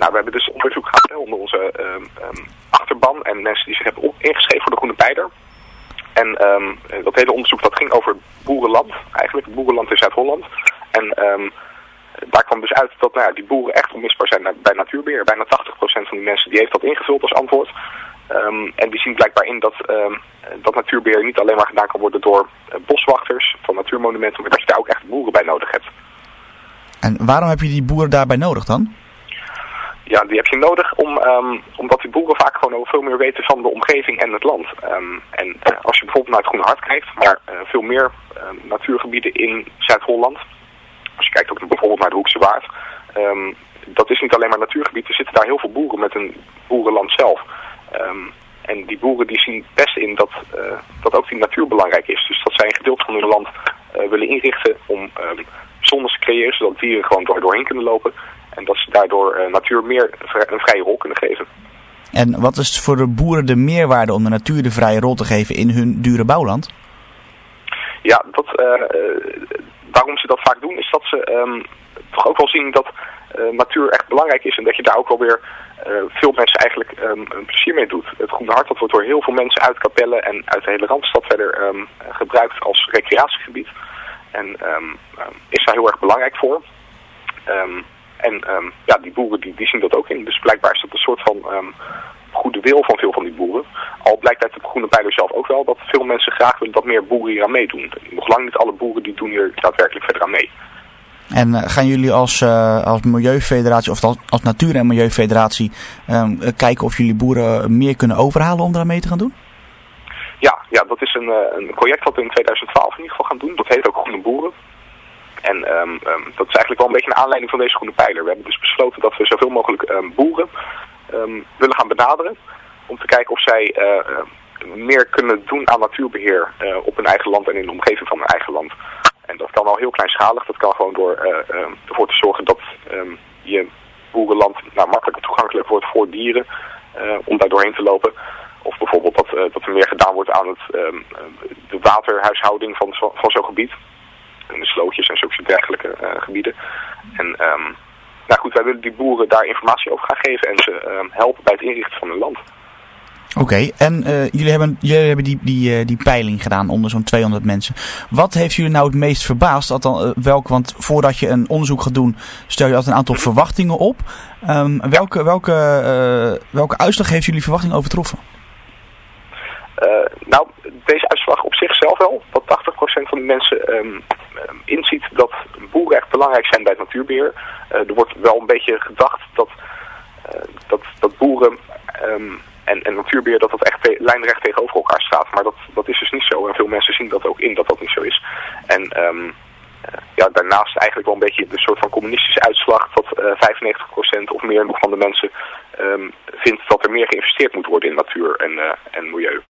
we hebben dus onderzoek gehad onder onze achterban en mensen die zich hebben ingeschreven voor de Groene Pijler. En dat hele onderzoek dat ging over boerenland, eigenlijk het boerenland in Zuid-Holland. En daar kwam dus uit dat die boeren echt onmisbaar zijn bij natuurbeheer. Bijna 80% van die mensen die heeft dat ingevuld als antwoord. En die zien blijkbaar in dat natuurbeheer niet alleen maar gedaan kan worden door boswachters van natuurmonumenten, maar dat je daar ook echt boeren bij nodig hebt. En waarom heb je die boeren daarbij nodig dan? Ja, die heb je nodig omdat die boeren vaak gewoon veel meer weten van de omgeving en het land. En als je bijvoorbeeld naar het Groene Hart kijkt, maar veel meer natuurgebieden in Zuid-Holland. Als je kijkt ook bijvoorbeeld naar de Hoekse Waard. Dat is niet alleen maar natuurgebied, er zitten daar heel veel boeren met een boerenland zelf. En die boeren die zien best in dat ook die natuur belangrijk is. Dus dat zij een gedeelte van hun land willen inrichten om zones te creëren, zodat dieren gewoon doorheen kunnen lopen. En dat ze daardoor natuur meer een vrije rol kunnen geven. En wat is voor de boeren de meerwaarde om de natuur de vrije rol te geven in hun dure bouwland? Ja, waarom ze dat vaak doen is dat ze toch ook wel zien dat natuur echt belangrijk is. En dat je daar ook wel weer veel mensen eigenlijk een plezier mee doet. Het Groene Hart dat wordt door heel veel mensen uit Capelle en uit de hele Randstad verder gebruikt als recreatiegebied. En is daar heel erg belangrijk voor. Die boeren die zien dat ook in. Dus blijkbaar is dat een soort van goede wil van veel van die boeren. Al blijkt uit de Groene Pijler zelf ook wel dat veel mensen graag willen dat meer boeren hier aan meedoen. Nog lang niet alle boeren die doen hier daadwerkelijk verder aan mee. En gaan jullie als Milieufederatie of als Natuur- en Milieufederatie kijken of jullie boeren meer kunnen overhalen om eraan mee te gaan doen? Ja, dat is een project wat we in 2012 in ieder geval gaan doen. Dat heet ook Groene Boeren. En dat is eigenlijk wel een beetje een aanleiding van deze Groene Pijler. We hebben dus besloten dat we zoveel mogelijk boeren willen gaan benaderen. Om te kijken of zij meer kunnen doen aan natuurbeheer op hun eigen land en in de omgeving van hun eigen land. En dat kan al heel kleinschalig. Dat kan gewoon door ervoor te zorgen dat je boerenland makkelijker toegankelijk wordt voor dieren om daar doorheen te lopen. Of bijvoorbeeld dat er meer gedaan wordt aan de waterhuishouding van zo'n gebied. En de slootjes en zulke dergelijke gebieden. En wij willen die boeren daar informatie over gaan geven en ze helpen bij het inrichten van hun land. Oké, en jullie hebben die peiling gedaan onder zo'n 200 mensen. Wat heeft jullie nou het meest verbaasd? Want voordat je een onderzoek gaat doen, stel je altijd een aantal verwachtingen op. Welke uitslag heeft jullie verwachting overtroffen? Deze uitslag op zichzelf wel. Dat 80% van de mensen inziet dat boeren echt belangrijk zijn bij het natuurbeheer. Er wordt wel een beetje gedacht dat boeren en natuurbeheer dat echt lijnrecht tegenover elkaar staat. Maar dat is dus niet zo. En veel mensen zien dat ook in dat niet zo is. En daarnaast eigenlijk wel een beetje de soort van communistische uitslag dat 95% of meer nog van de mensen vindt dat er meer geïnvesteerd moet worden in natuur en milieu.